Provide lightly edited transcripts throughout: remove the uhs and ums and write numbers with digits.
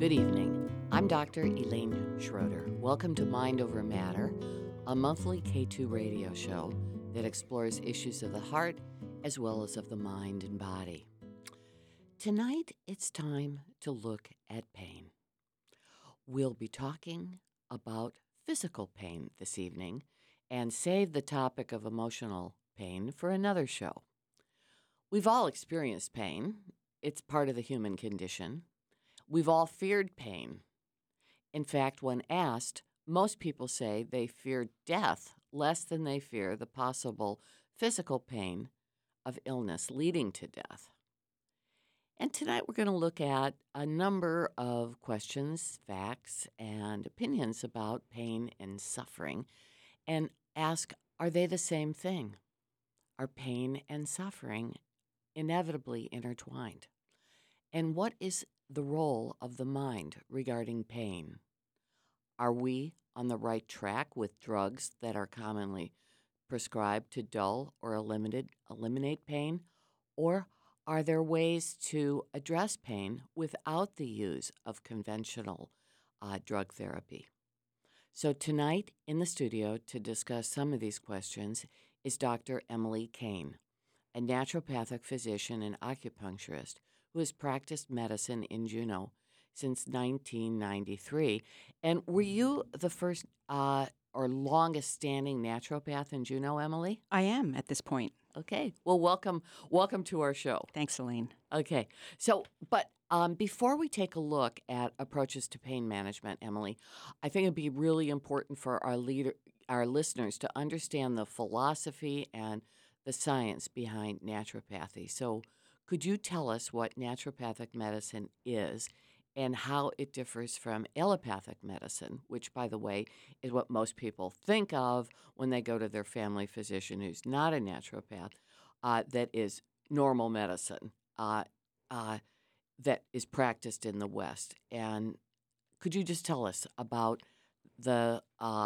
Good evening. I'm Dr. Elaine Schroeder. Welcome to Mind Over Matter, a monthly K2 radio show that explores issues of the heart as well as of the mind and body. Tonight, it's time to look at pain. We'll be talking about physical pain this evening and save the topic of emotional pain for another show. We've all experienced pain. It's part of the human condition. We've all feared pain. In fact, when asked, most people say they fear death less than they fear the possible physical pain of illness leading to death. And tonight we're going to look at a number of questions, facts, and opinions about pain and suffering and ask, are they the same thing? Are pain and suffering inevitably intertwined? And what is the role of the mind regarding pain? Are we on the right track with drugs that are commonly prescribed to dull or eliminate pain? Or are there ways to address pain without the use of conventional drug therapy? So tonight in the studio to discuss some of these questions is Dr. Emily Kane, a naturopathic physician and acupuncturist who has practiced medicine in Juneau since 1993. And were you the first or longest-standing naturopath in Juneau, Emily? I am at this point. Okay. Well, welcome to our show. Thanks, Elaine. Okay. So, but before we take a look at approaches to pain management, Emily, I think it'd be really important for our listeners to understand the philosophy and the science behind naturopathy. So could you tell us what naturopathic medicine is and how it differs from allopathic medicine, which, by the way, is what most people think of when they go to their family physician who's not a naturopath, that is normal medicine that is practiced in the West. And could you just tell us about the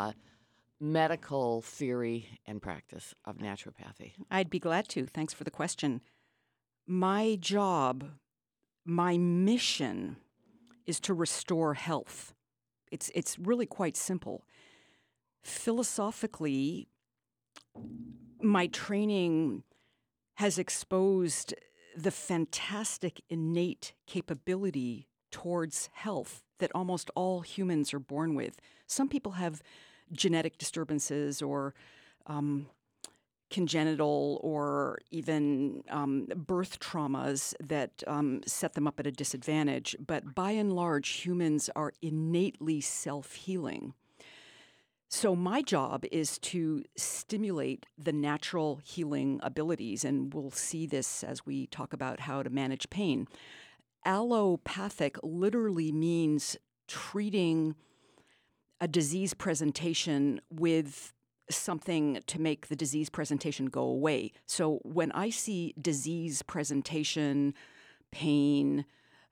medical theory and practice of naturopathy? I'd be glad to. Thanks for the question. My job, my mission is to restore health. It's really quite simple. Philosophically, my training has exposed the fantastic innate capability towards health that almost all humans are born with. Some people have genetic disturbances or congenital or even birth traumas that set them up at a disadvantage. But by and large, humans are innately self-healing. So my job is to stimulate the natural healing abilities, and we'll see this as we talk about how to manage pain. Allopathic literally means treating a disease presentation with something to make the disease presentation go away. So when I see disease presentation, pain,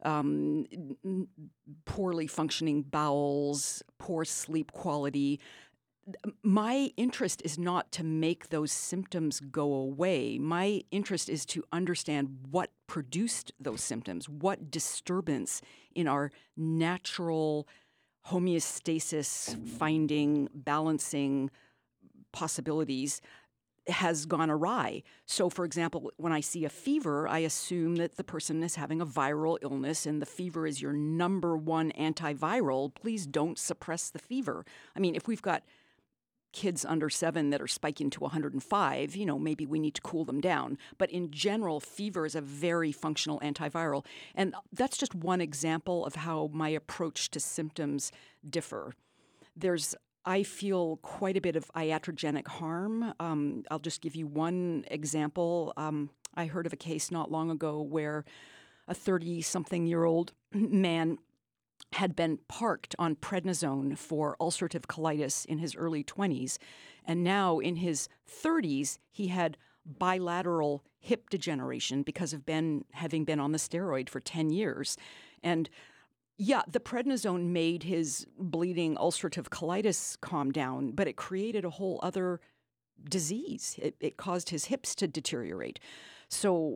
poorly functioning bowels, poor sleep quality, my interest is not to make those symptoms go away. My interest is to understand what produced those symptoms, what disturbance in our natural homeostasis finding, balancing possibilities has gone awry. So, for example, when I see a fever, I assume that the person is having a viral illness and the fever is your number one antiviral. Please don't suppress the fever. I mean, if we've got kids under 7 that are spiking to 105, maybe we need to cool them down. But in general, fever is a very functional antiviral. And that's just one example of how my approach to symptoms differ. I feel quite a bit of iatrogenic harm. I'll just give you one example. I heard of a case not long ago where a 30-something-year-old man had been parked on prednisone for ulcerative colitis in his early 20s, and now in his 30s, he had bilateral hip degeneration because of having been on the steroid for 10 years. And yeah, the prednisone made his bleeding ulcerative colitis calm down, but it created a whole other disease. It caused his hips to deteriorate. So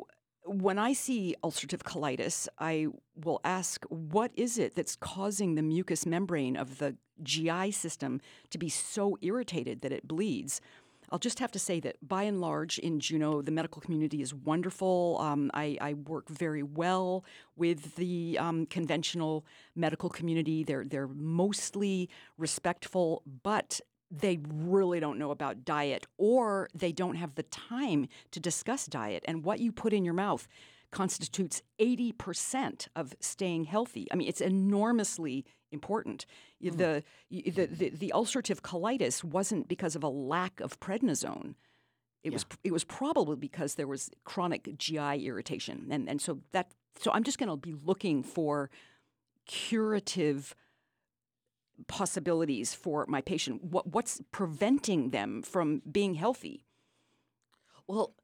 when I see ulcerative colitis, I will ask, what is it that's causing the mucous membrane of the GI system to be so irritated that it bleeds? I'll just have to say that by and large in Juneau, the medical community is wonderful. I work very well with the conventional medical community. They're mostly respectful, but they really don't know about diet, or they don't have the time to discuss diet. And what you put in your mouth constitutes 80% of staying healthy. I mean, it's enormously important. The ulcerative colitis wasn't because of a lack of prednisone. It was probably because there was chronic GI irritation. And so I'm just going to be looking for curative possibilities for my patient. What's preventing them from being healthy? Well,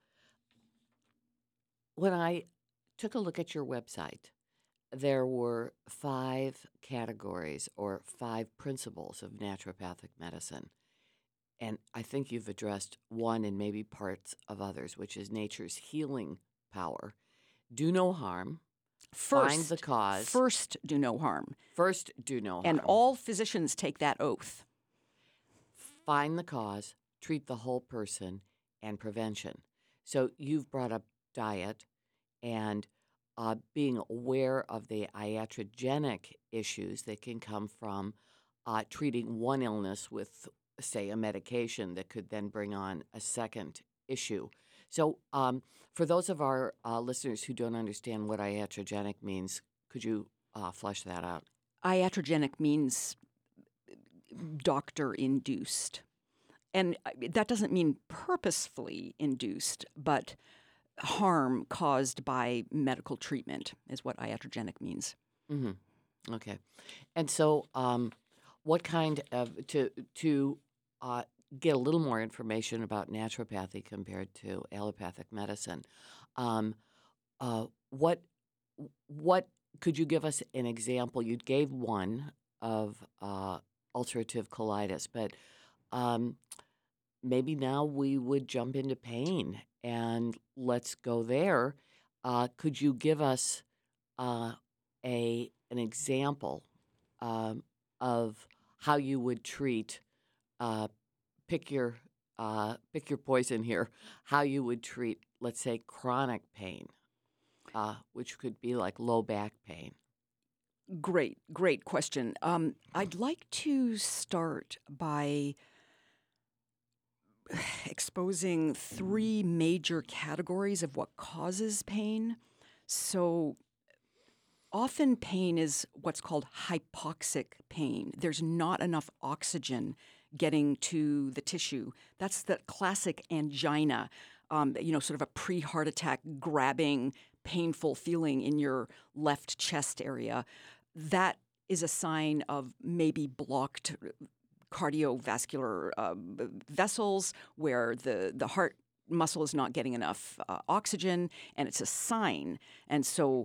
when I took a look at your website, there were 5 categories or 5 principles of naturopathic medicine. And I think you've addressed one and maybe parts of others, which is nature's healing power. Do no harm. Find the cause. First, do no harm. First, do no harm. And all physicians take that oath. Find the cause, treat the whole person, and prevention. So you've brought up diet and being aware of the iatrogenic issues that can come from treating one illness with, say, a medication that could then bring on a second issue. So for those of our listeners who don't understand what iatrogenic means, could you flesh that out? Iatrogenic means doctor-induced. And that doesn't mean purposefully induced, but harm caused by medical treatment is what iatrogenic means. Mm-hmm. Okay. And so what kind of, to get a little more information about naturopathy compared to allopathic medicine, what could you give us an example? You gave one of ulcerative colitis, but maybe now we would jump into pain, and let's go there. Could you give us an example of how you would treat? Pick your poison here. How you would treat, let's say, chronic pain, which could be like low back pain. Great question. I'd like to start by exposing 3 major categories of what causes pain. So often pain is what's called hypoxic pain. There's not enough oxygen getting to the tissue. That's the classic angina, sort of a pre-heart attack grabbing, painful feeling in your left chest area. That is a sign of maybe blocked cardiovascular vessels where the heart muscle is not getting enough oxygen, and it's a sign. And so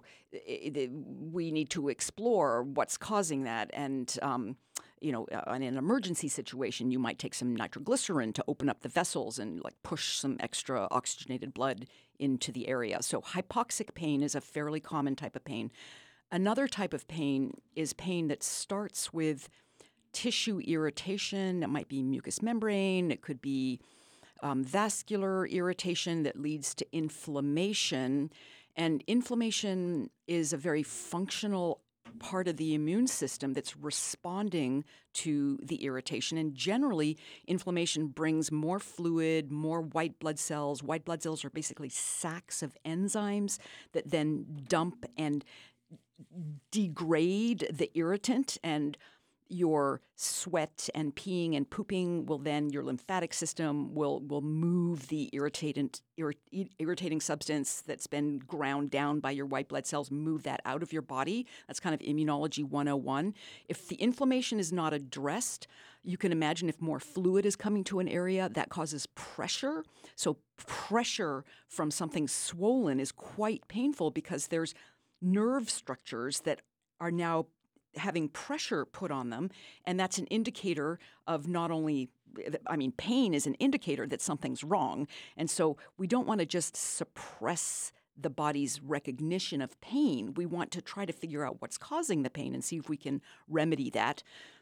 we need to explore what's causing that. And, in an emergency situation, you might take some nitroglycerin to open up the vessels and push some extra oxygenated blood into the area. So hypoxic pain is a fairly common type of pain. Another type of pain is pain that starts with tissue irritation. It might be mucous membrane. It could be vascular irritation that leads to inflammation. And inflammation is a very functional part of the immune system that's responding to the irritation. And generally, inflammation brings more fluid, more white blood cells. White blood cells are basically sacks of enzymes that then dump and degrade the irritant, and your sweat and peeing and pooping will then, your lymphatic system will move the irritating substance that's been ground down by your white blood cells, move that out of your body. That's kind of immunology 101. If the inflammation is not addressed, you can imagine if more fluid is coming to an area, that causes pressure. So pressure from something swollen is quite painful because there's nerve structures that are now having pressure put on them, and that's an indicator of pain is an indicator that something's wrong. And so we don't want to just suppress the body's recognition of pain. We want to try to figure out what's causing the pain and see if we can remedy that.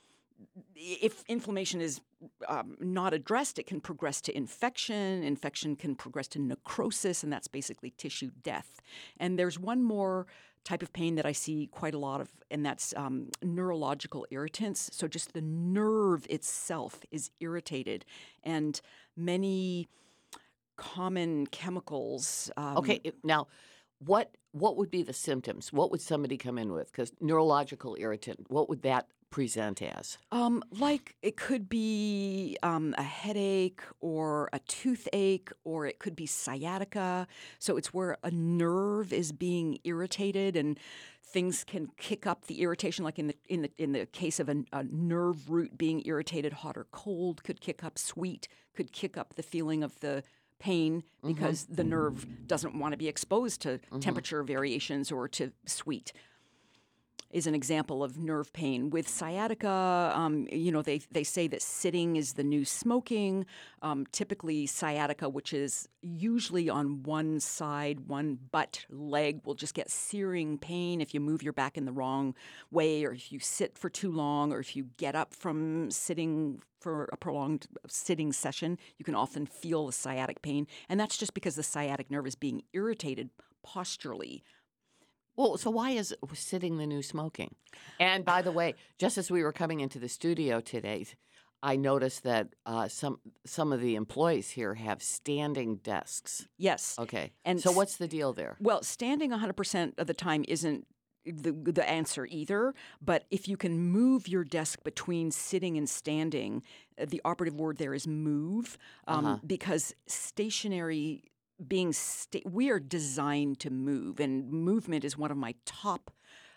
If inflammation is not addressed, it can progress to infection. Infection can progress to necrosis, and that's basically tissue death. And there's one more type of pain that I see quite a lot of, and that's neurological irritants. So just the nerve itself is irritated, and many common chemicals. Okay, now, what would be the symptoms? What would somebody come in with? Because neurological irritant, what would that present as? Like it could be a headache or a toothache, or it could be sciatica. So it's where a nerve is being irritated, and things can kick up the irritation. Like in the case of a nerve root being irritated, hot or cold could kick up. Sweet could kick up the feeling of the pain because the nerve doesn't want to be exposed to temperature variations or to sweet. Is an example of nerve pain. With sciatica, they say that sitting is the new smoking. Typically, sciatica, which is usually on one side, one butt leg, will just get searing pain if you move your back in the wrong way, or if you sit for too long, or if you get up from sitting for a prolonged sitting session. You can often feel the sciatic pain, and that's just because the sciatic nerve is being irritated posturally. Well, so why is sitting the new smoking? And by the way, just as we were coming into the studio today, I noticed that some of the employees here have standing desks. Yes. Okay. And so what's the deal there? Well, standing 100% of the time isn't the answer either, but if you can move your desk between sitting and standing, the operative word there is move, because stationary we are designed to move, and movement is one of my top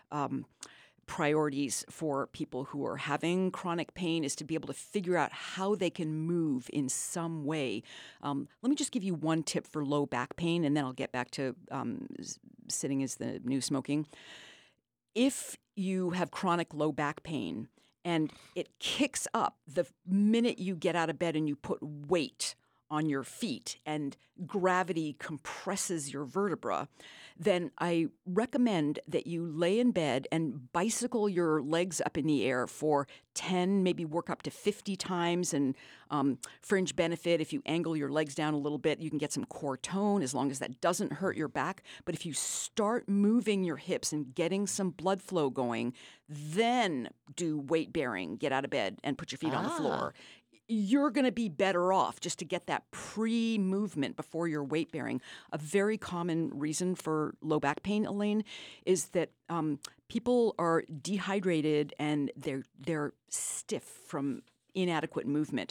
priorities for people who are having chronic pain, is to be able to figure out how they can move in some way. Let me just give you one tip for low back pain, and then I'll get back to sitting is the new smoking. If you have chronic low back pain and it kicks up the minute you get out of bed and you put weight on your feet and gravity compresses your vertebra, then I recommend that you lay in bed and bicycle your legs up in the air for 10, maybe work up to 50 times. And fringe benefit, if you angle your legs down a little bit, you can get some core tone as long as that doesn't hurt your back. But if you start moving your hips and getting some blood flow going, then do weight bearing, get out of bed and put your feet on the floor. You're going to be better off just to get that pre-movement before you're weight bearing. A very common reason for low back pain, Elaine, is that people are dehydrated and they're stiff from inadequate movement.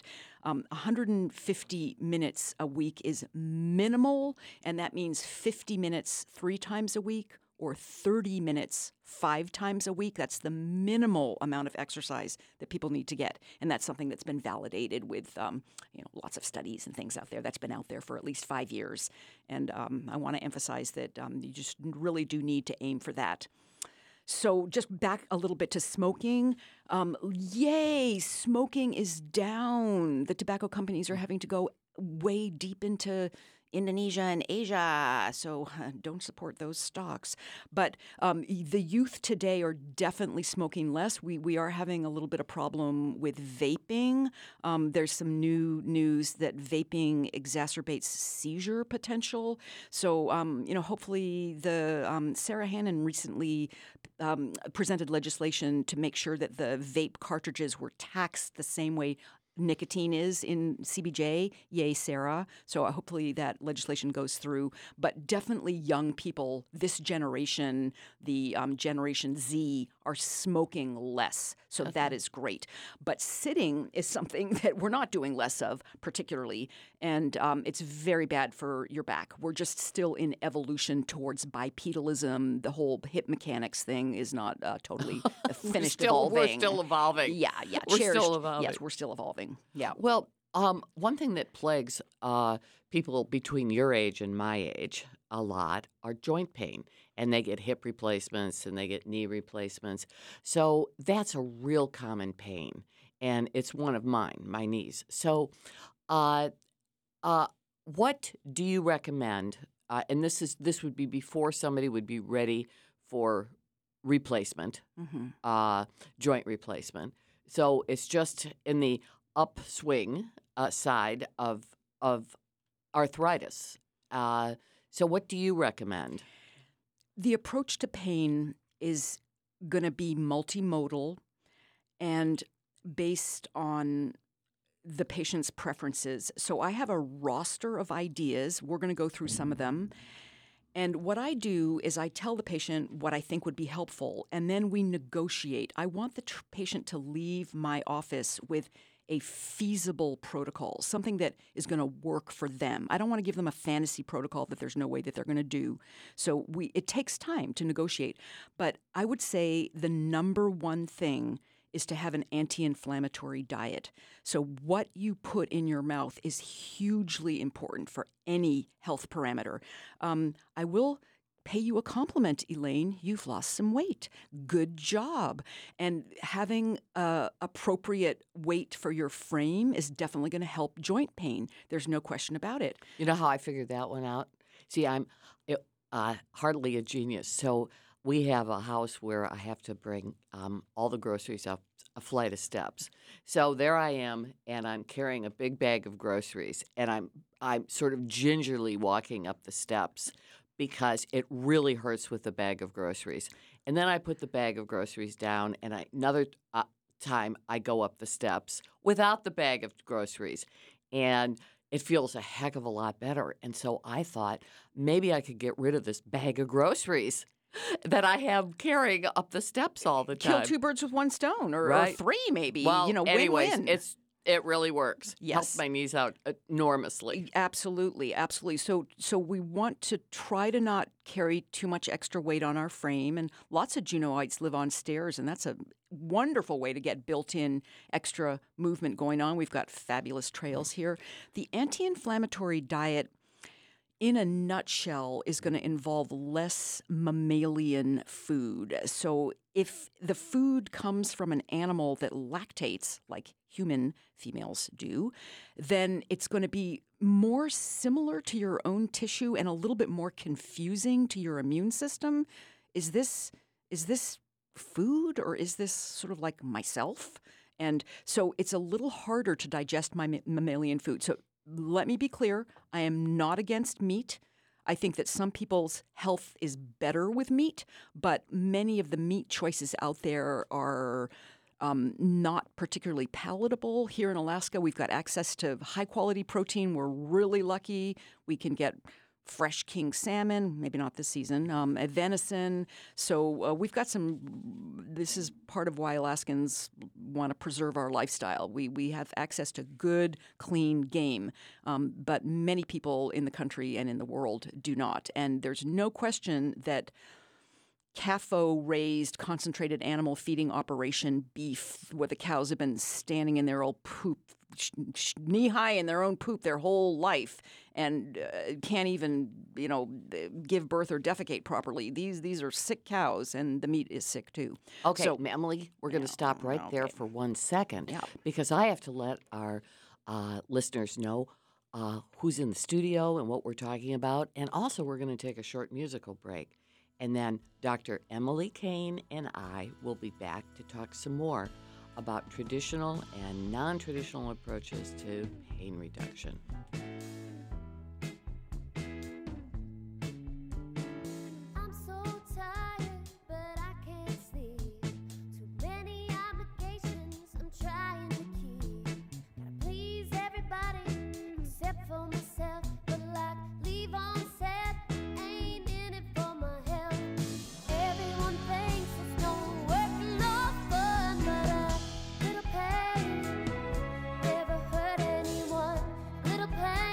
150 minutes a week is minimal, and that means 50 minutes 3 times a week or 30 minutes 5 times a week. That's the minimal amount of exercise that people need to get. And that's something that's been validated with lots of studies and things out there. That's been out there for at least 5 years. And I want to emphasize that you just really do need to aim for that. So just back a little bit to smoking. Yay, smoking is down. The tobacco companies are having to go way deep into Indonesia and Asia, so don't support those stocks. But the youth today are definitely smoking less. We are having a little bit of problem with vaping. There's some new news that vaping exacerbates seizure potential. So, hopefully the Sarah Hannon recently presented legislation to make sure that the vape cartridges were taxed the same way nicotine is in CBJ. Yay, Sarah. So hopefully that legislation goes through. But definitely young people, this generation, the Generation Z, are smoking less. So that is great. But sitting is something that we're not doing less of particularly. And it's very bad for your back. We're just still in evolution towards bipedalism. The whole hip mechanics thing is not totally finished evolving. We're still evolving. Yeah. We're still evolving. Yes, we're still evolving. Yeah. Well, one thing that plagues people between your age and my age a lot are joint pain, and they get hip replacements and they get knee replacements. So that's a real common pain, and it's one of mine, my knees. So what do you recommend and this would be before somebody would be ready for replacement, joint replacement. So it's just in the upswing side of arthritis. So what do you recommend? The approach to pain is going to be multimodal and based on the patient's preferences. So I have a roster of ideas. We're going to go through some of them. And what I do is I tell the patient what I think would be helpful, and then we negotiate. I want the patient to leave my office with a feasible protocol, something that is going to work for them. I don't want to give them a fantasy protocol that there's no way that they're going to do. So it takes time to negotiate. But I would say the number one thing is to have an anti-inflammatory diet. So what you put in your mouth is hugely important for any health parameter. I will pay you a compliment, Elaine. You've lost some weight. Good job. And having appropriate weight for your frame is definitely going to help joint pain. There's no question about it. You know how I figured that one out? See, I'm hardly a genius. So we have a house where I have to bring all the groceries up a flight of steps. So there I am, and I'm carrying a big bag of groceries, and I'm sort of gingerly walking up the steps because it really hurts with the bag of groceries. And then I put the bag of groceries down, and another time I go up the steps without the bag of groceries. And it feels a heck of a lot better. And so I thought maybe I could get rid of this bag of groceries that I have carrying up the steps all the time. Kill two birds with one stone, or three maybe. Well, anyways, win-win. It really works. Yes. Helps my knees out enormously. Absolutely, absolutely. So we want to try to not carry too much extra weight on our frame. And lots of Junoites live on stairs, and that's a wonderful way to get built-in extra movement going on. We've got fabulous trails here. The anti-inflammatory diet, in a nutshell, is going to involve less mammalian food. So if the food comes from an animal that lactates, like human females do, then it's going to be more similar to your own tissue and a little bit more confusing to your immune system. Is this food, or is this sort of like myself? And so it's a little harder to digest my mammalian food. So let me be clear, I am not against meat. I think that some people's health is better with meat, but many of the meat choices out there are not particularly palatable. Here in Alaska, we've got access to high-quality protein. We're really lucky. We can get fresh king salmon, maybe not this season, venison. So we've got this is part of why Alaskans want to preserve our lifestyle. We have access to good, clean game, but many people in the country and in the world do not. And there's no question that CAFO-raised concentrated animal feeding operation beef, where the cows have been standing in their old poop, knee-high in their own poop their whole life, and can't even, give birth or defecate properly. These are sick cows, and the meat is sick too. Okay, so, Emily, we're going to stop right there for 1 second, Yeah. because I have to let our listeners know who's in the studio and what we're talking about, and also we're going to take a short musical break. And then Dr. Emily Kane and I will be back to talk some more about traditional and non-traditional approaches to pain reduction. Little pain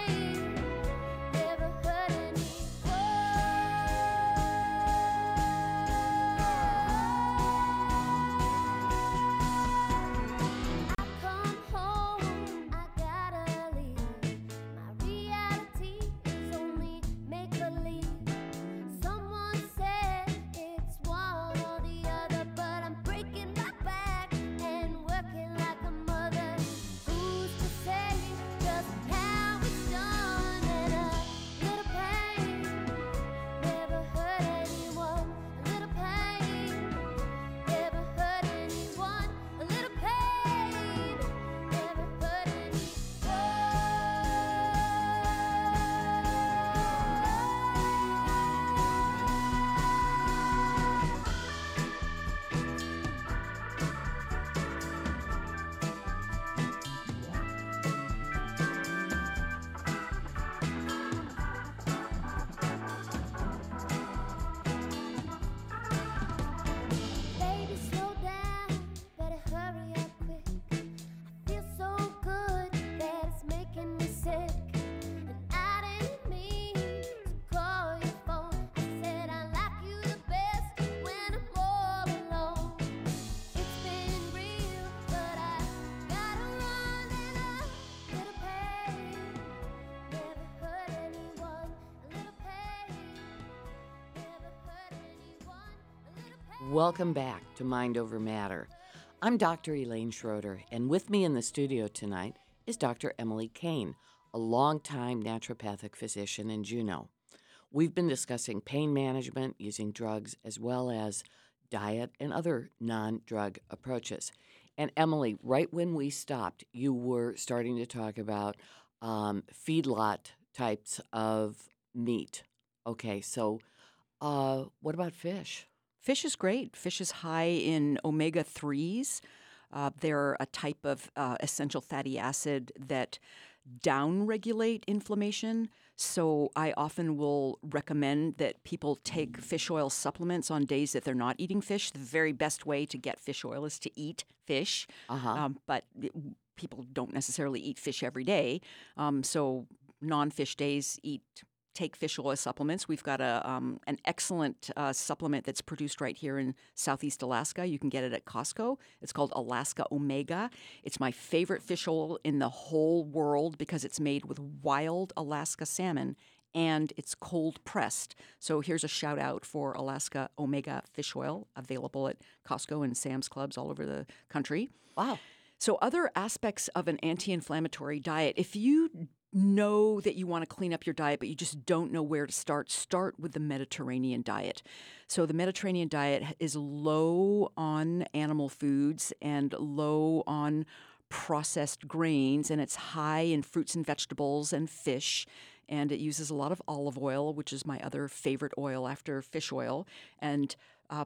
Welcome back to Mind Over Matter. I'm Dr. Elaine Schroeder, and with me in the studio tonight is Dr. Emily Kane, a longtime naturopathic physician in Juneau. We've been discussing pain management using drugs as well as diet and other non-drug approaches. And Emily, right when we stopped, you were starting to talk about feedlot types of meat. Okay, so what about fish? Fish is great. Fish is high in omega-3s. They're a type of essential fatty acid that downregulate inflammation. So I often will recommend that people take fish oil supplements on days that they're not eating fish. The very best way to get fish oil is to eat fish. But people don't necessarily eat fish every day. So non-fish days, take fish oil supplements. We've got an excellent supplement that's produced right here in Southeast Alaska. You can get it at Costco. It's called Alaska Omega. It's my favorite fish oil in the whole world because it's made with wild Alaska salmon and it's cold pressed. So here's a shout out for Alaska Omega fish oil, available at Costco and Sam's Clubs all over the country. Wow. So other aspects of an anti-inflammatory diet, if you know that you want to clean up your diet, but you just don't know where to start with the Mediterranean diet. So the Mediterranean diet is low on animal foods and low on processed grains, and it's high in fruits and vegetables and fish. And it uses a lot of olive oil, which is my other favorite oil after fish oil. And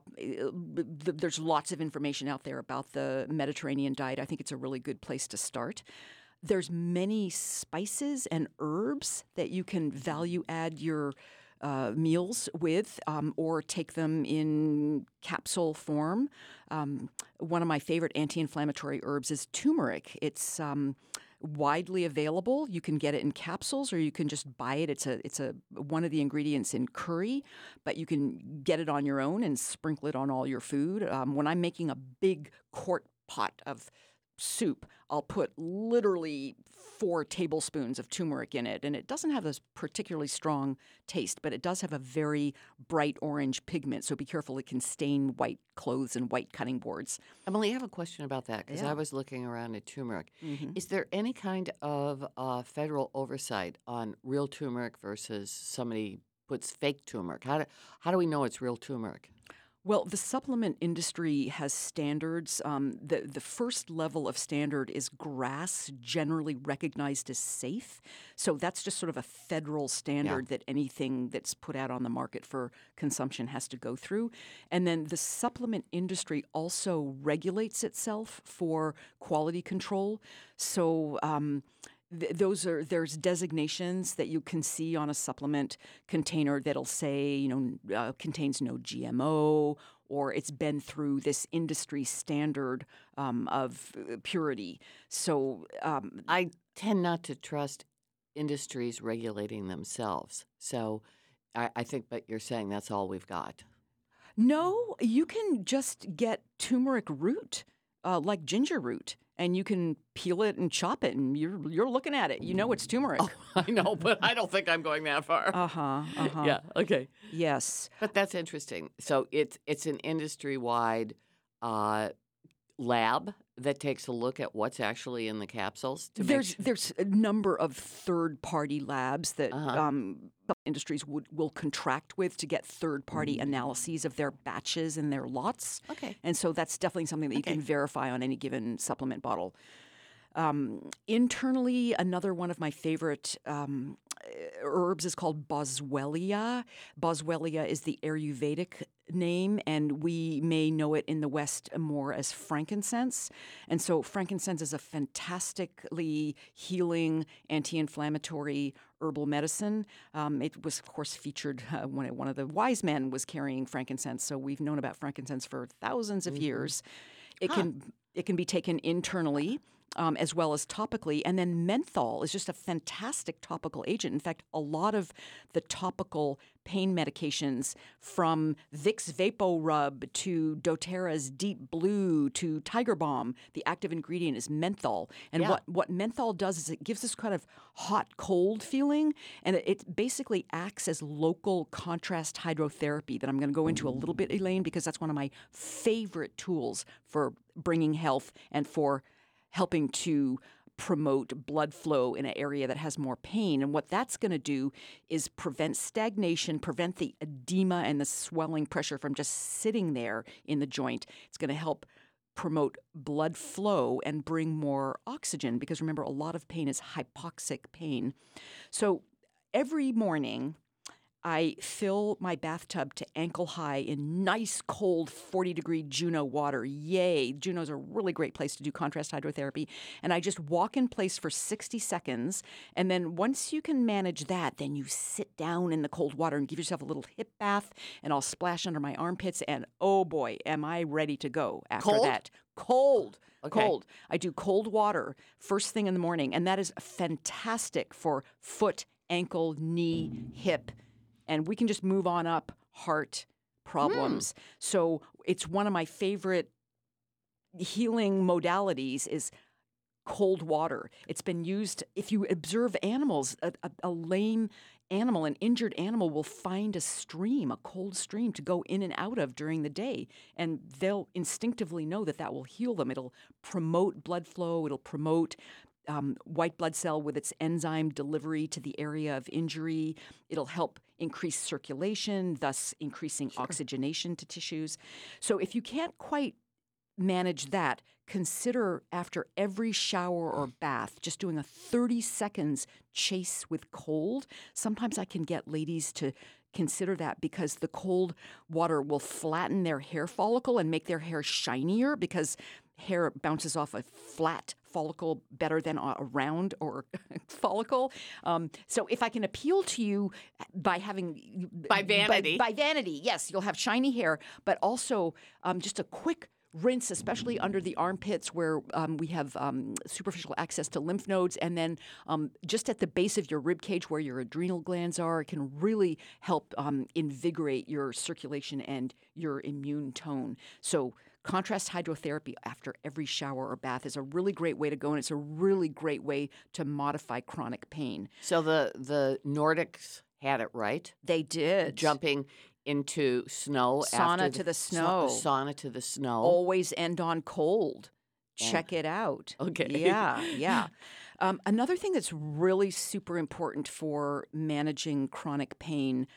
there's lots of information out there about the Mediterranean diet. I think it's a really good place to start. There's many spices and herbs that you can value add your meals with or take them in capsule form. One of my favorite anti-inflammatory herbs is turmeric. It's widely available. You can get it in capsules or you can just buy it. It's one of the ingredients in curry, but you can get it on your own and sprinkle it on all your food. When I'm making a big quart pot of soup, I'll put literally 4 tablespoons of turmeric in it. And it doesn't have this particularly strong taste, but it does have a very bright orange pigment. So be careful, it can stain white clothes and white cutting boards. Emily, I have a question about that because Yeah. I was looking around at turmeric. Is there any kind of federal oversight on real turmeric versus somebody puts fake turmeric? How do we know it's real turmeric? Well, the supplement industry has standards. The first level of standard is GRAS, generally recognized as safe. So that's just sort of a federal standard that anything that's put out on the market for consumption has to go through. And then the supplement industry also regulates itself for quality control. So there's designations that you can see on a supplement container that'll say, contains no GMO, or it's been through this industry standard of purity. So I tend not to trust industries regulating themselves. So I think, but you're saying that's all we've got. No, you can just get turmeric root, like ginger root. And you can peel it and chop it, and you're looking at it. You know it's turmeric. Oh, I know, but I don't think I'm going that far. Yeah, okay. Yes. But that's interesting. So it's an industry-wide lab that takes a look at what's actually in the capsules? There's a number of third-party labs that some industries will contract with to get third-party analyses of their batches and their lots. Okay. And so that's definitely something that you can verify on any given supplement bottle. Internally, another one of my favorite herbs is called Boswellia. Boswellia is the Ayurvedic name, and we may know it in the West more as frankincense. And so frankincense is a fantastically healing, anti-inflammatory herbal medicine. It was, of course, featured when one of the wise men was carrying frankincense. So we've known about frankincense for thousands of years. It can be taken internally. as well as topically. And then menthol is just a fantastic topical agent. In fact, a lot of the topical pain medications, from Vicks VapoRub to doTERRA's Deep Blue to Tiger Balm, the active ingredient is menthol. And Yeah. what menthol does is it gives this kind of hot, cold feeling, and it basically acts as local contrast hydrotherapy that I'm going to go into a little bit, Elaine, because that's one of my favorite tools for bringing health and for helping to promote blood flow in an area that has more pain. And what that's going to do is prevent stagnation, prevent the edema and the swelling pressure from just sitting there in the joint. It's going to help promote blood flow and bring more oxygen, because remember, a lot of pain is hypoxic pain. So every morning, I fill my bathtub to ankle high in nice, cold, 40-degree Juno water. Yay! Juno's a really great place to do contrast hydrotherapy. And I just walk in place for 60 seconds. And then once you can manage that, then you sit down in the cold water and give yourself a little hip bath. And I'll splash under my armpits. And oh boy, am I ready to go after Cold? that. Cold. Okay. Cold. I do cold water first thing in the morning. And that is fantastic for foot, ankle, knee, hip. And we can just move on up heart problems. So it's one of my favorite healing modalities is cold water. It's been used, if you observe animals, a lame animal, an injured animal will find a stream, a cold stream to go in and out of during the day. And they'll instinctively know that that will heal them. It'll promote blood flow. It'll promote white blood cell with its enzyme delivery to the area of injury. It'll help increase circulation, thus increasing oxygenation to tissues. So if you can't quite manage that, consider after every shower or bath, just doing a 30 seconds chase with cold. Sometimes I can get ladies to consider that because the cold water will flatten their hair follicle and make their hair shinier, because hair bounces off a flat follicle better than a round or follicle. So if I can appeal to you by having... By vanity. By vanity, yes, you'll have shiny hair, but also just a quick rinse, especially under the armpits where we have superficial access to lymph nodes, and then just at the base of your rib cage where your adrenal glands are. It can really help invigorate your circulation and your immune tone. So contrast hydrotherapy after every shower or bath is a really great way to go, and it's a really great way to modify chronic pain. So the Nordics had it right. They did. Jumping into snow. Sauna to the snow. Sauna to the snow. Always end on cold. Check it out. Okay. Yeah. Another thing that's really super important for managing chronic pain,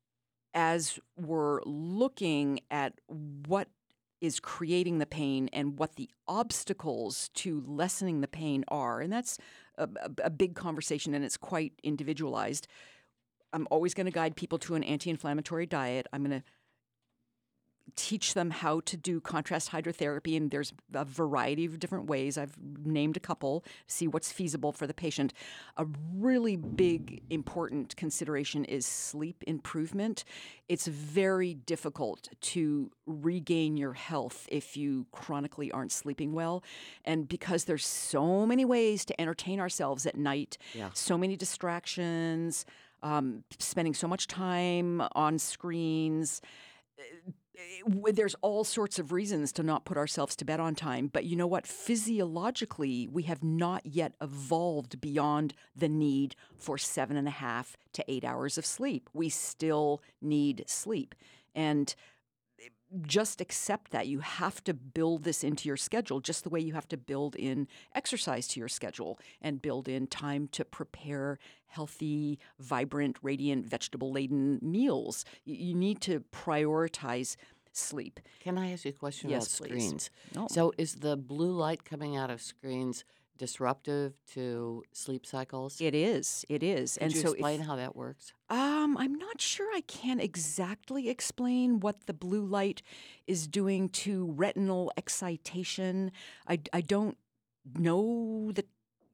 as we're looking at what is creating the pain and what the obstacles to lessening the pain are, and that's a big conversation, and it's quite individualized. I'm always going to guide people to an anti-inflammatory diet. I'm going to teach them how to do contrast hydrotherapy, and there's a variety of different ways. I've named a couple, see what's feasible for the patient. A really big, important consideration is sleep improvement. It's very difficult to regain your health if you chronically aren't sleeping well. And because there's so many ways to entertain ourselves at night, so many distractions, spending so much time on screens, there's all sorts of reasons to not put ourselves to bed on time. But you know what? Physiologically, we have not yet evolved beyond the need for 7.5 to 8 hours of sleep. We still need sleep. And just accept that. You have to build this into your schedule, just the way you have to build in exercise to your schedule and build in time to prepare healthy, vibrant, radiant, vegetable-laden meals. You need to prioritize sleep. Can I ask you a question Yes, about please. screens? No. So is the blue light coming out of screens disruptive to sleep cycles? It is. Could you explain how that works? I'm not sure I can exactly explain what the blue light is doing to retinal excitation. I don't know the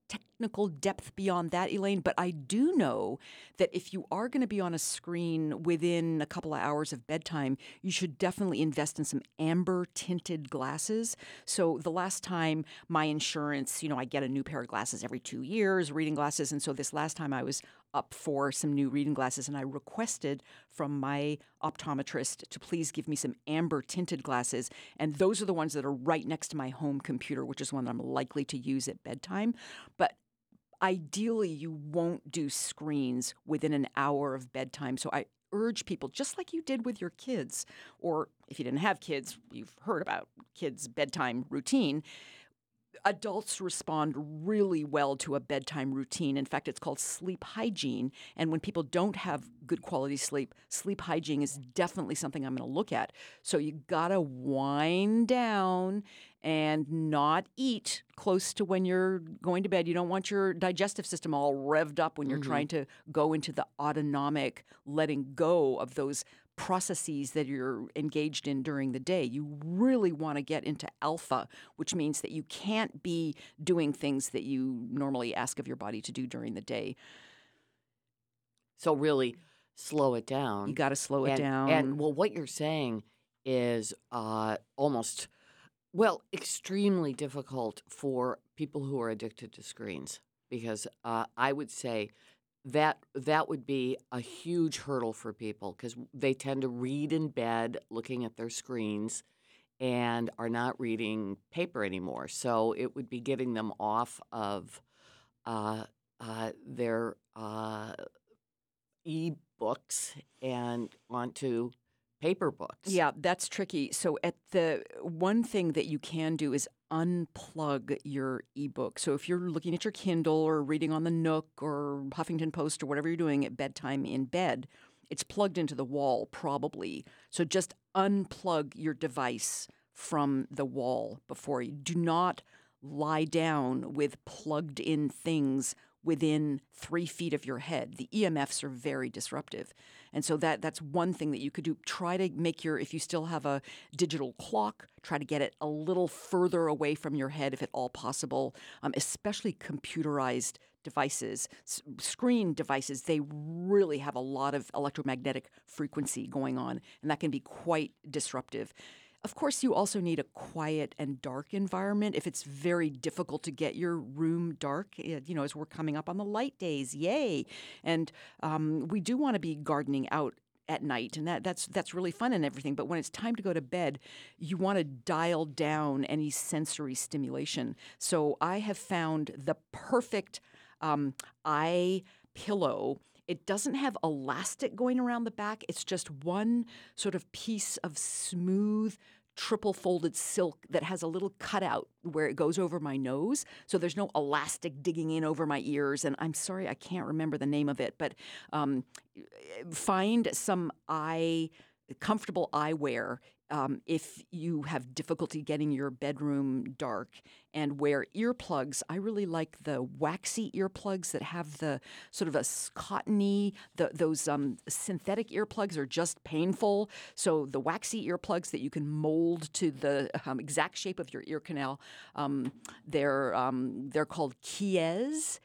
technical depth beyond that, Elaine, but I do know that if you are going to be on a screen within a couple of hours of bedtime, you should definitely invest in some amber tinted glasses. So the last time my insurance, I get a new pair of glasses every 2 years, reading glasses. And so this last time I was up for some new reading glasses, and I requested from my optometrist to please give me some amber tinted glasses. And those are the ones that are right next to my home computer, which is one that I'm likely to use at bedtime. But ideally, you won't do screens within an hour of bedtime. So I urge people, just like you did with your kids, or if you didn't have kids, you've heard about kids' bedtime routine. Adults respond really well to a bedtime routine. In fact, it's called sleep hygiene. And when people don't have good quality sleep, sleep hygiene is definitely something I'm going to look at. So you got to wind down and not eat close to when you're going to bed. You don't want your digestive system all revved up when you're trying to go into the autonomic letting go of those processes that you're engaged in during the day. You really want to get into alpha, which means that you can't be doing things that you normally ask of your body to do during the day. So really slow it down. You got to slow it down. And what you're saying is extremely difficult for people who are addicted to screens, because I would say that would be a huge hurdle for people, because they tend to read in bed looking at their screens and are not reading paper anymore. So it would be getting them off of their e-books and onto paper books. Yeah, that's tricky. So the one thing that you can do is unplug your ebook. So if you're looking at your Kindle or reading on the Nook or Huffington Post or whatever you're doing at bedtime in bed, it's plugged into the wall probably. So just unplug your device from the wall before you. Do not lie down with plugged in things within 3 feet of your head. The EMFs are very disruptive. And so that's one thing that you could do. Try to make if you still have a digital clock, try to get it a little further away from your head if at all possible, especially computerized devices, screen devices. They really have a lot of electromagnetic frequency going on, and that can be quite disruptive. Of course, you also need a quiet and dark environment. If it's very difficult to get your room dark, as we're coming up on the light days, yay. And we do want to be gardening out at night, and that's really fun and everything. But when it's time to go to bed, you want to dial down any sensory stimulation. So I have found the perfect eye pillow. It doesn't have elastic going around the back. It's just one sort of piece of smooth, triple-folded silk that has a little cutout where it goes over my nose. So there's no elastic digging in over my ears. And I'm sorry, I can't remember the name of it. But find some comfortable eyewear if you have difficulty getting your bedroom dark, and wear earplugs. I really like the waxy earplugs that have the sort of a cottony, those synthetic earplugs are just painful. So the waxy earplugs that you can mold to the exact shape of your ear canal, they're called Kies.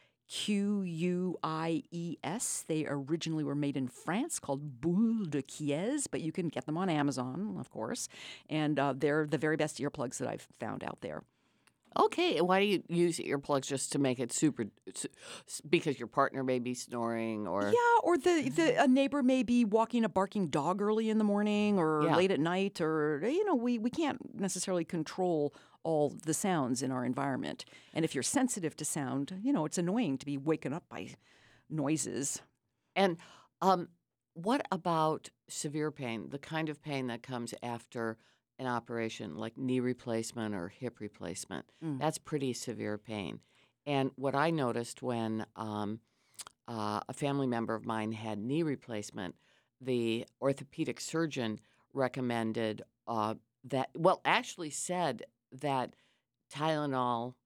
Quies. They originally were made in France, called Boule de Kies, but you can get them on Amazon, of course. And they're the very best earplugs that I've found out there. Okay, why do you use earplugs just to make it super? Because your partner may be snoring, or or a neighbor may be walking a barking dog early in the morning or late at night, or we can't necessarily control all the sounds in our environment. And if you're sensitive to sound, it's annoying to be waken up by noises. And what about severe pain, the kind of pain that comes after an operation like knee replacement or hip replacement? That's pretty severe pain. And what I noticed when a family member of mine had knee replacement, the orthopedic surgeon recommended actually said that Tylenol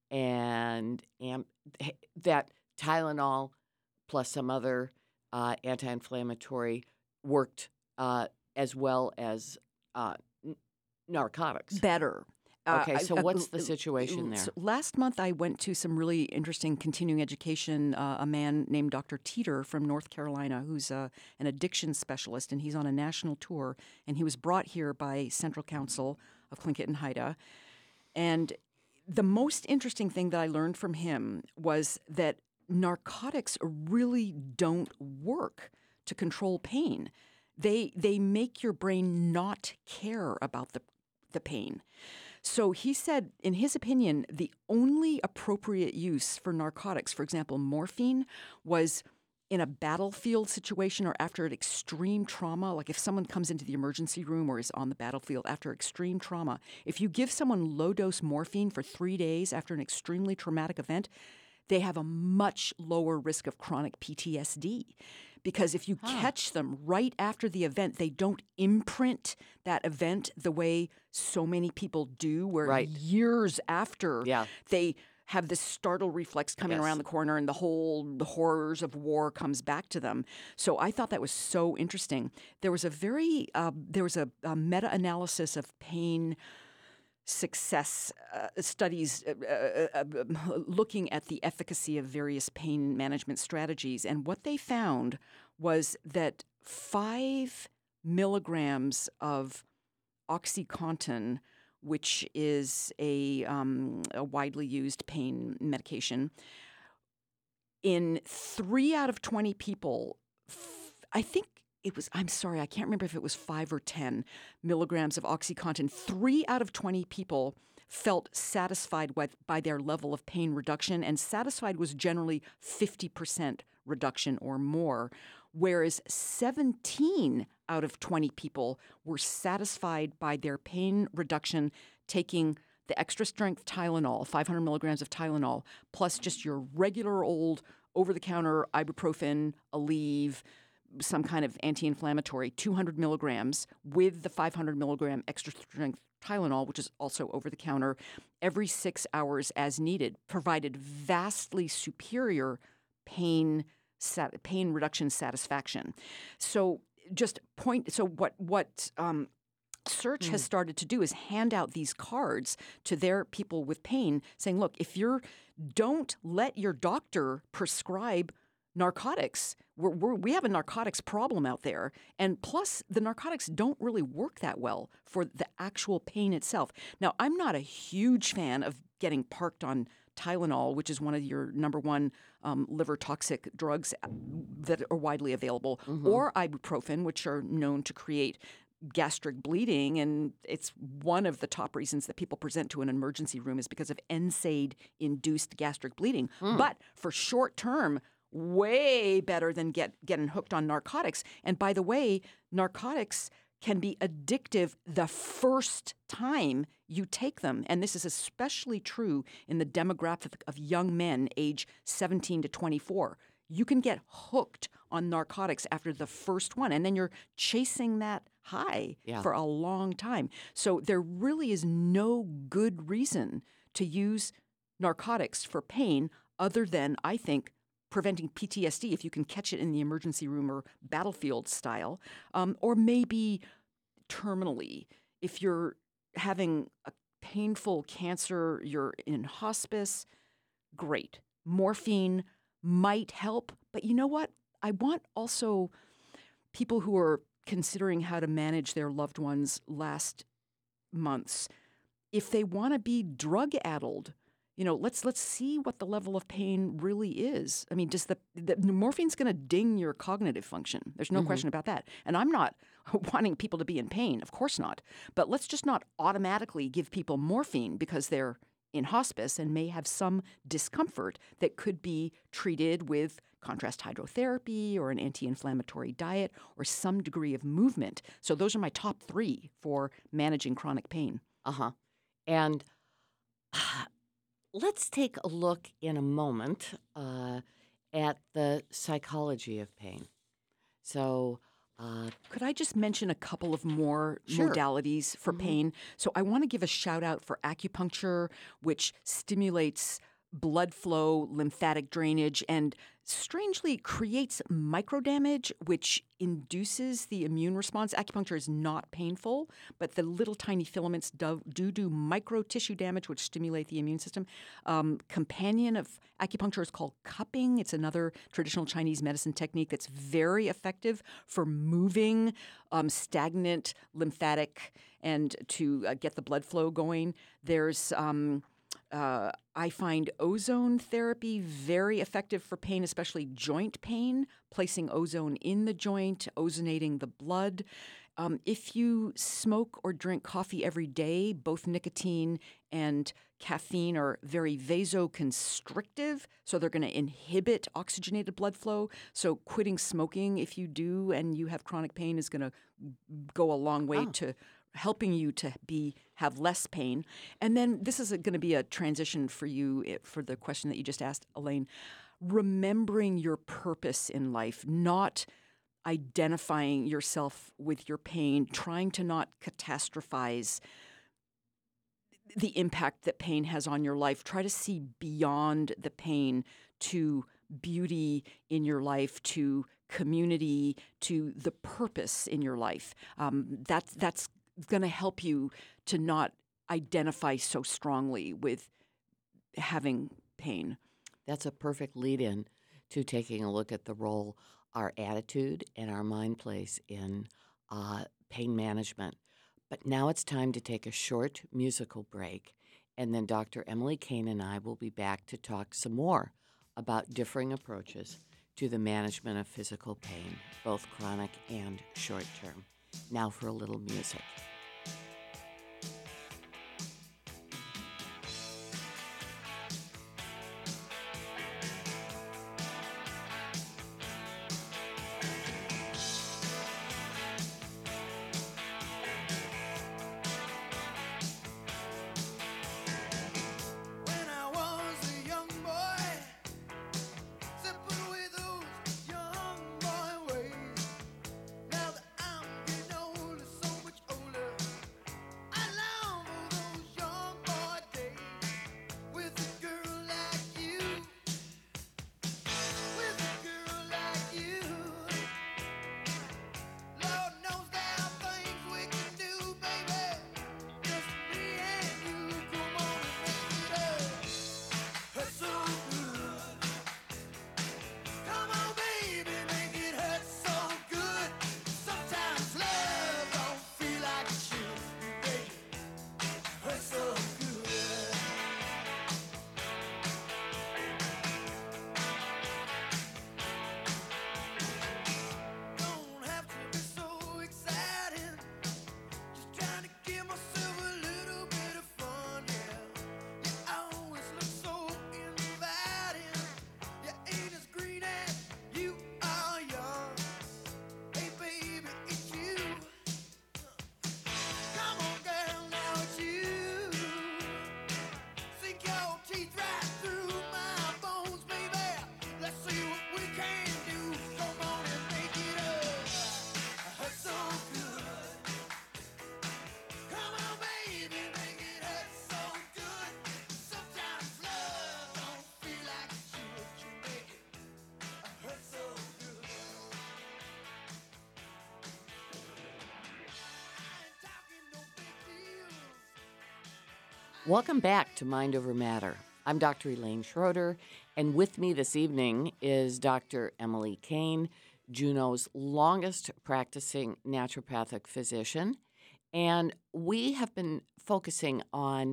plus some other anti-inflammatory worked as well as narcotics. Better. Okay, so what's the situation there? So last month, I went to some really interesting continuing education. A man named Dr. Teeter from North Carolina, who's an addiction specialist, and he's on a national tour. And he was brought here by Central Council of Tlingit and Haida. And the most interesting thing that I learned from him was that narcotics really don't work to control pain. They make your brain not care about the pain. So he said, in his opinion, the only appropriate use for narcotics, for example, morphine, was in a battlefield situation or after an extreme trauma. Like if someone comes into the emergency room or is on the battlefield after extreme trauma, if you give someone low-dose morphine for 3 days after an extremely traumatic event, they have a much lower risk of chronic PTSD. Because if you catch them right after the event, they don't imprint that event the way so many people do, where years after they have this startle reflex coming around the corner and the horrors of war comes back to them. So I thought that was so interesting. There was a meta-analysis of pain success studies looking at the efficacy of various pain management strategies. And what they found was that 5 milligrams of OxyContin, which is a widely used pain medication, in 3 out of 20 people, I'm sorry, I can't remember if it was 5 or 10 milligrams of OxyContin. 3 out of 20 people felt satisfied by their level of pain reduction, and satisfied was generally 50% reduction or more, whereas 17 out of 20 people were satisfied by their pain reduction taking the extra strength Tylenol, 500 milligrams of Tylenol, plus just your regular old over-the-counter ibuprofen, Aleve, some kind of anti-inflammatory, 200 milligrams with the 500 milligram extra strength Tylenol, which is also over-the-counter, every 6 hours as needed, provided vastly superior pain reduction satisfaction. So what Search has started to do is hand out these cards to their people with pain, saying, look, don't let your doctor prescribe narcotics. We have a narcotics problem out there. And plus, the narcotics don't really work that well for the actual pain itself. Now, I'm not a huge fan of getting parked on Tylenol, which is one of your number one liver toxic drugs that are widely available, or ibuprofen, which are known to create gastric bleeding. And it's one of the top reasons that people present to an emergency room is because of NSAID-induced gastric bleeding. But for short term, way better than getting hooked on narcotics. And by the way, narcotics can be addictive the first time you take them. And this is especially true in the demographic of young men age 17 to 24. You can get hooked on narcotics after the first one, and then you're chasing that high for a long time. So there really is no good reason to use narcotics for pain other than, I think, preventing PTSD if you can catch it in the emergency room or battlefield style, or maybe terminally. If you're having a painful cancer, you're in hospice, great. Morphine might help, but you know what? I want also people who are considering how to manage their loved ones' last months, if they want to be drug-addled, let's see what the level of pain really is. I mean, does the morphine's going to ding your cognitive function? There's no question about that. And I'm not wanting people to be in pain. Of course not. But let's just not automatically give people morphine because they're in hospice and may have some discomfort that could be treated with contrast hydrotherapy or an anti-inflammatory diet or some degree of movement. So those are my top 3 for managing chronic pain. And let's take a look in a moment at the psychology of pain. So could I just mention a couple of more modalities for pain? So I want to give a shout out for acupuncture, which stimulates blood flow, lymphatic drainage, and strangely creates microdamage, which induces the immune response. Acupuncture is not painful, but the little tiny filaments do micro tissue damage, which stimulate the immune system. Companion of acupuncture is called cupping. It's another traditional Chinese medicine technique that's very effective for moving stagnant lymphatic and to get the blood flow going. There's I find ozone therapy very effective for pain, especially joint pain, placing ozone in the joint, ozonating the blood. If you smoke or drink coffee every day, both nicotine and caffeine are very vasoconstrictive, so they're going to inhibit oxygenated blood flow. So quitting smoking, if you do and you have chronic pain, is going to go a long way to helping you to have less pain. And then this is going to be a transition for you for the question that you just asked, Elaine. Remembering your purpose in life, not identifying yourself with your pain, trying to not catastrophize the impact that pain has on your life. Try to see beyond the pain to beauty in your life, to community, to the purpose in your life. That's going to help you to not identify so strongly with having pain. That's a perfect lead-in to taking a look at the role our attitude and our mind plays in pain management. But now it's time to take a short musical break, and then Dr. Emily Kane and I will be back to talk some more about differing approaches to the management of physical pain, both chronic and short-term. Now for a little music. Welcome back to Mind Over Matter. I'm Dr. Elaine Schroeder, and with me this evening is Dr. Emily Kane, Juneau's longest practicing naturopathic physician, and we have been focusing on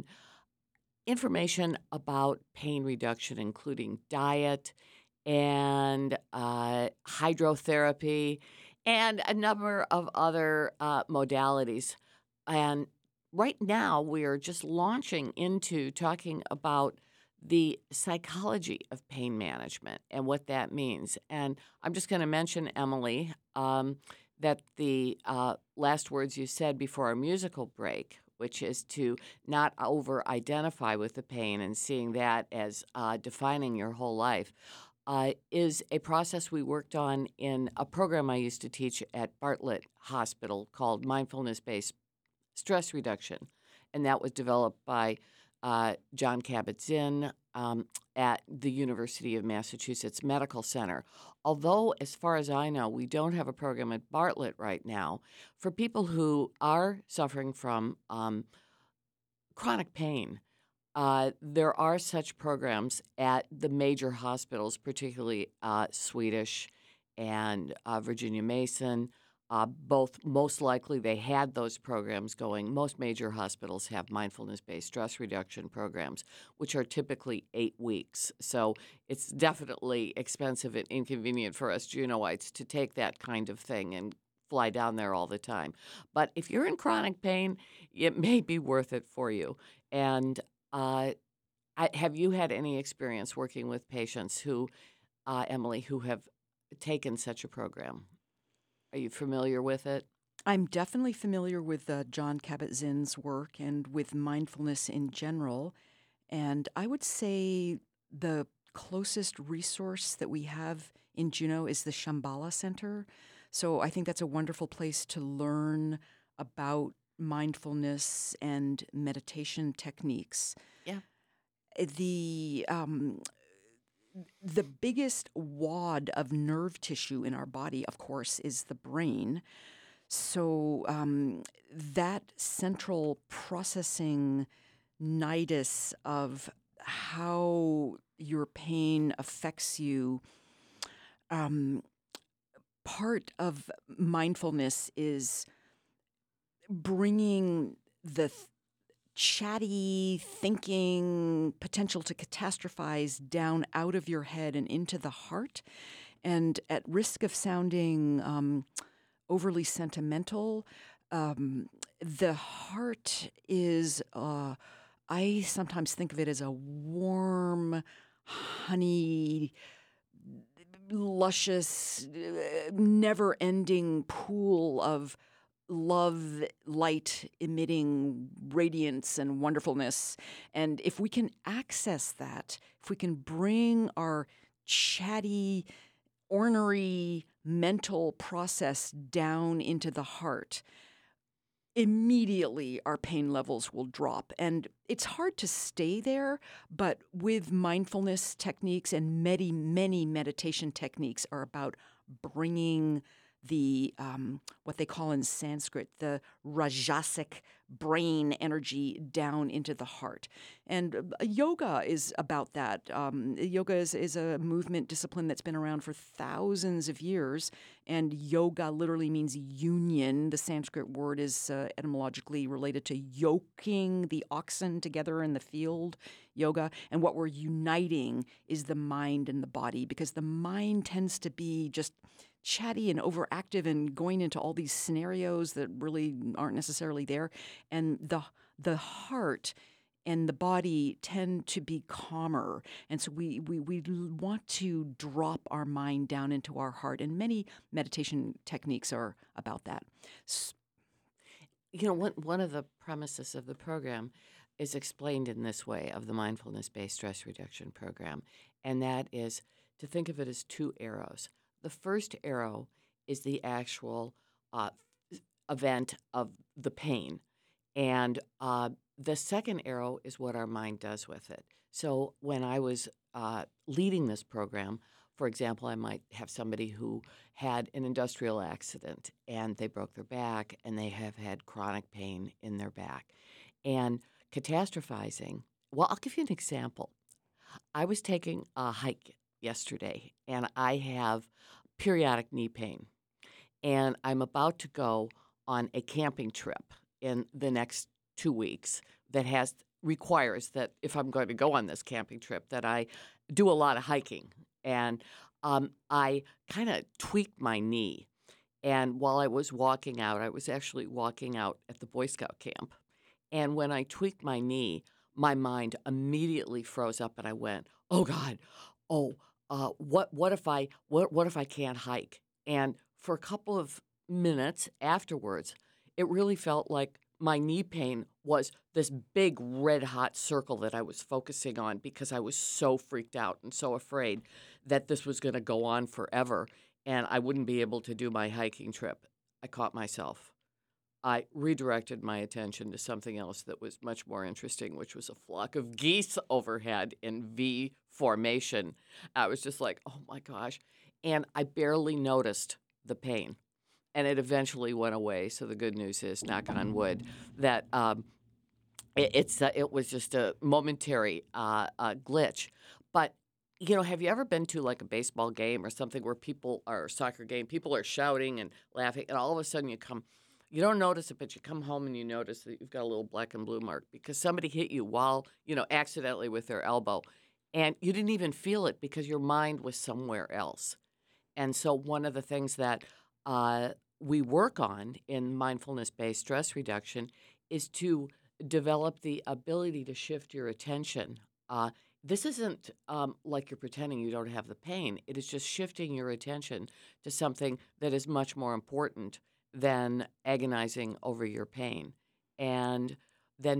information about pain reduction, including diet and hydrotherapy and a number of other modalities. And right now, we are just launching into talking about the psychology of pain management and what that means. And I'm just going to mention, Emily, that the last words you said before our musical break, which is to not over-identify with the pain and seeing that as defining your whole life, is a process we worked on in a program I used to teach at Bartlett Hospital called Mindfulness-Based Stress Reduction, and that was developed by John Kabat-Zinn at the University of Massachusetts Medical Center. Although, as far as I know, we don't have a program at Bartlett right now for people who are suffering from chronic pain. There are such programs at the major hospitals, particularly Swedish and Virginia Mason. Both, most likely, they had those programs going. Most major hospitals have mindfulness-based stress reduction programs, which are typically 8 weeks. So it's definitely expensive and inconvenient for us Junoites to take that kind of thing and fly down there all the time. But if you're in chronic pain, it may be worth it for you. And have you had any experience working with patients who, Emily, who have taken such a program? Are you familiar with it? I'm definitely familiar with John Kabat-Zinn's work and with mindfulness in general. And I would say the closest resource that we have in Juneau is the Shambhala Center. So I think that's a wonderful place to learn about mindfulness and meditation techniques. Yeah. The biggest wad of nerve tissue in our body, of course, is the brain. So that central processing nidus of how your pain affects you, part of mindfulness is bringing the chatty thinking, potential to catastrophize down out of your head and into the heart. And at risk of sounding overly sentimental, the heart is, I sometimes think of it as a warm, honey, luscious, never-ending pool of love, light emitting radiance and wonderfulness. And if we can access that, if we can bring our chatty, ornery mental process down into the heart, immediately our pain levels will drop. And it's hard to stay there, but with mindfulness techniques and many meditation techniques are about bringing the what they call in Sanskrit, the rajasic brain energy down into the heart. And yoga is about that. Yoga is a movement discipline that's been around for thousands of years, and yoga literally means union. The Sanskrit word is etymologically related to yoking the oxen together in the field, yoga. And what we're uniting is the mind and the body, because the mind tends to be just chatty and overactive and going into all these scenarios that really aren't necessarily there. And the heart and the body tend to be calmer. And so we want to drop our mind down into our heart. And many meditation techniques are about that. You know, one of the premises of the program is explained in this way, of the mindfulness-based stress reduction program, and that is to think of it as 2 arrows. The first arrow is the actual event of the pain, and the second arrow is what our mind does with it. So when I was leading this program, for example, I might have somebody who had an industrial accident and they broke their back and they have had chronic pain in their back. And catastrophizing, well, I'll give you an example. I was taking a hike yesterday and I have periodic knee pain. And I'm about to go on a camping trip in the next 2 weeks that requires that if I'm going to go on this camping trip that I do a lot of hiking. And I kind of tweaked my knee. And while I was walking out, I was actually walking out at the Boy Scout camp. And when I tweaked my knee, my mind immediately froze up and I went, oh God, what if I can't hike? And for a couple of minutes afterwards, it really felt like my knee pain was this big red hot circle that I was focusing on because I was so freaked out and so afraid that this was going to go on forever and I wouldn't be able to do my hiking trip. I caught myself. I redirected my attention to something else that was much more interesting, which was a flock of geese overhead in V formation. I was just like, oh my gosh. And I barely noticed the pain. And it eventually went away. So the good news is, knock on wood, that it was just a momentary glitch. But have you ever been to like a baseball game or something where or a soccer game, people are shouting and laughing, and all of a sudden you don't notice it, but you come home and you notice that you've got a little black and blue mark because somebody hit you while, accidentally with their elbow, and you didn't even feel it because your mind was somewhere else. And so one of the things that we work on in mindfulness-based stress reduction is to develop the ability to shift your attention. This isn't like you're pretending you don't have the pain. It is just shifting your attention to something that is much more important than agonizing over your pain. And then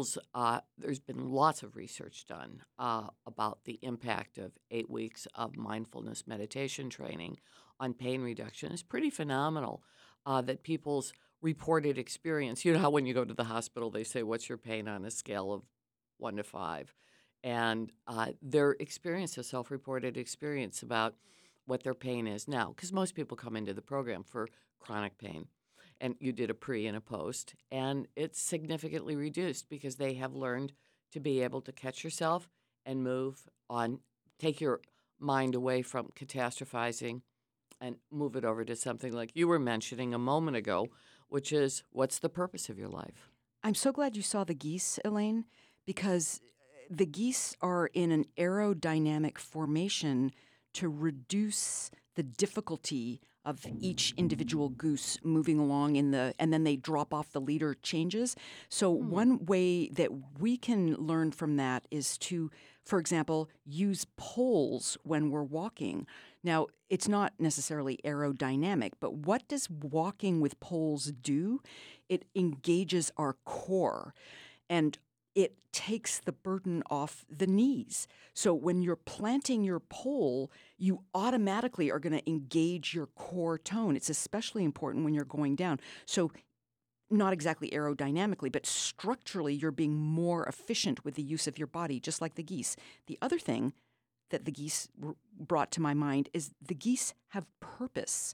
there's been lots of research done about the impact of 8 weeks of mindfulness meditation training on pain reduction. It's pretty phenomenal that people's reported experience, you know how when you go to the hospital, they say, what's your pain on a scale of 1 to 5? And their experience, a self-reported experience about what their pain is now, because most people come into the program for chronic pain. And you did a pre and a post, and it's significantly reduced because they have learned to be able to catch yourself and move on, take your mind away from catastrophizing and move it over to something like you were mentioning a moment ago, which is, what's the purpose of your life? I'm so glad you saw the geese, Elaine, because the geese are in an aerodynamic formation to reduce the difficulty of each individual goose moving along and then they drop off, the leader changes. So one way that we can learn from that is to, for example, use poles when we're walking. Now, it's not necessarily aerodynamic, but what does walking with poles do? It engages our core, and it takes the burden off the knees. So when you're planting your pole, you automatically are going to engage your core tone. It's especially important when you're going down. So not exactly aerodynamically, but structurally, you're being more efficient with the use of your body, just like the geese. The other thing that the geese brought to my mind is the geese have purpose.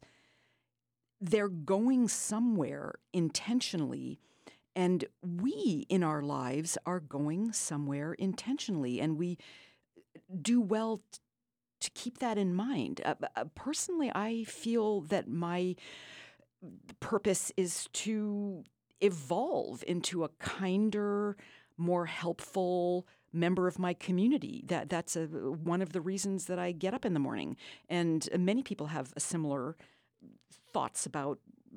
They're going somewhere intentionally. And we, in our lives, are going somewhere intentionally, and we do well to keep that in mind. Personally, I feel that my purpose is to evolve into a kinder, more helpful member of my community. That's one of the reasons that I get up in the morning. And many people have similar thoughts about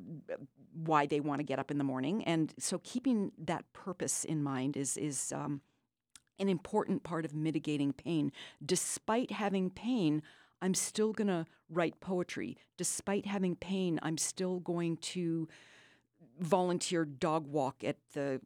why they want to get up in the morning. And so keeping that purpose in mind is an important part of mitigating pain. Despite having pain, I'm still going to write poetry. Despite having pain, I'm still going to volunteer dog walk at the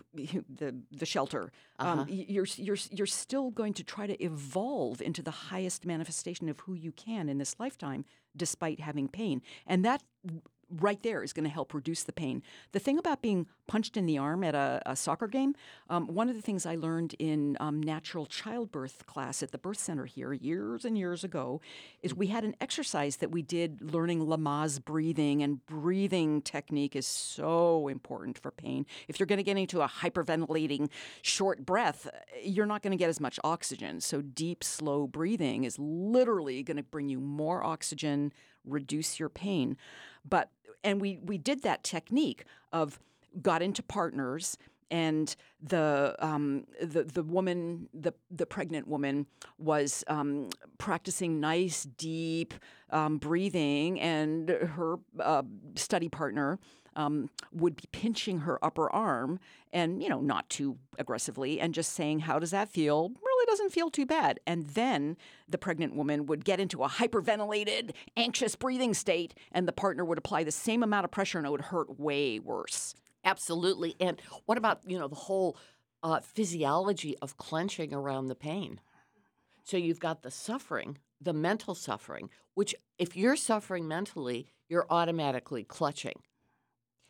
shelter. You're still going to try to evolve into the highest manifestation of who you can in this lifetime, despite having pain. And that right there is going to help reduce the pain. The thing about being punched in the arm at a soccer game, one of the things I learned in natural childbirth class at the birth center here years and years ago is we had an exercise that we did learning Lamaze breathing, and breathing technique is so important for pain. If you're going to get into a hyperventilating short breath, you're not going to get as much oxygen. So deep, slow breathing is literally going to bring you more oxygen, reduce your pain. And we did that technique of got into partners, and the woman, the pregnant woman, was practicing nice deep breathing, and her study partner would be pinching her upper arm, and not too aggressively, and just saying, "How does that feel?" Really doesn't feel too bad. And then the pregnant woman would get into a hyperventilated, anxious breathing state, and the partner would apply the same amount of pressure, and it would hurt way worse. Absolutely. And what about, the whole physiology of clenching around the pain? So you've got the suffering, the mental suffering, which if you're suffering mentally, you're automatically clutching.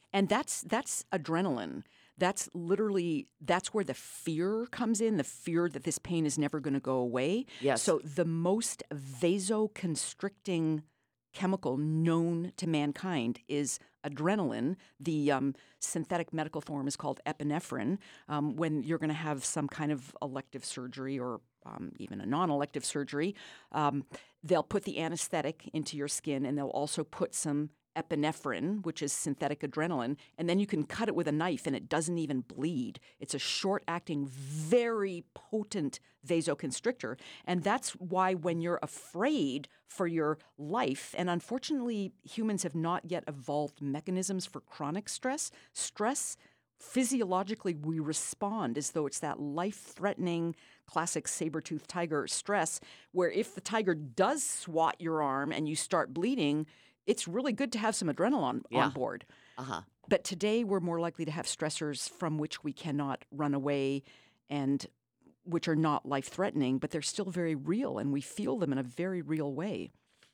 And that's adrenaline. That's where the fear comes in, the fear that this pain is never going to go away. Yes. So the most vasoconstricting chemical known to mankind is adrenaline. The synthetic medical form is called epinephrine. When you're going to have some kind of elective surgery or even a non-elective surgery, they'll put the anesthetic into your skin, and they'll also put some epinephrine, which is synthetic adrenaline, and then you can cut it with a knife and it doesn't even bleed. It's a short-acting, very potent vasoconstrictor. And that's why when you're afraid for your life, and unfortunately humans have not yet evolved mechanisms for chronic stress, physiologically we respond as though it's that life-threatening classic saber-toothed tiger stress, where if the tiger does swat your arm and you start bleeding, it's really good to have some adrenaline on board. Uh-huh. But today we're more likely to have stressors from which we cannot run away and which are not life-threatening, but they're still very real, and we feel them in a very real way.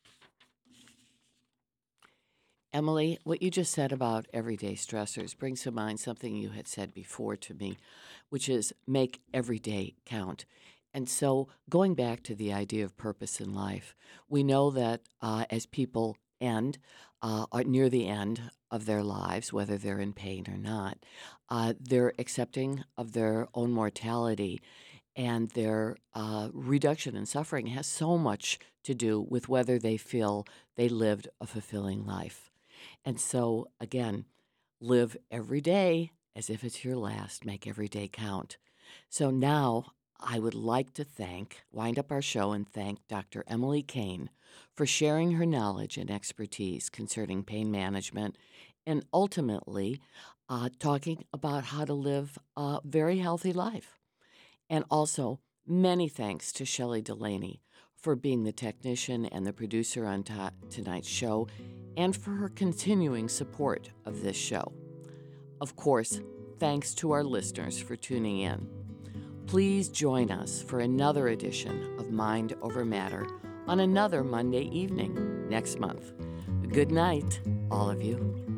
Emily, what you just said about everyday stressors brings to mind something you had said before to me, which is make every day count. And so going back to the idea of purpose in life, we know that as people are near the end of their lives, whether they're in pain or not, they're accepting of their own mortality, and their reduction in suffering has so much to do with whether they feel they lived a fulfilling life. And so, again, live every day as if it's your last. Make every day count. So now I would like to wind up our show and thank Dr. Emily Kane for sharing her knowledge and expertise concerning pain management and ultimately talking about how to live a very healthy life. And also, many thanks to Shelley Delaney for being the technician and the producer on tonight's show, and for her continuing support of this show. Of course, thanks to our listeners for tuning in. Please join us for another edition of Mind Over Matter on another Monday evening next month. Good night, all of you.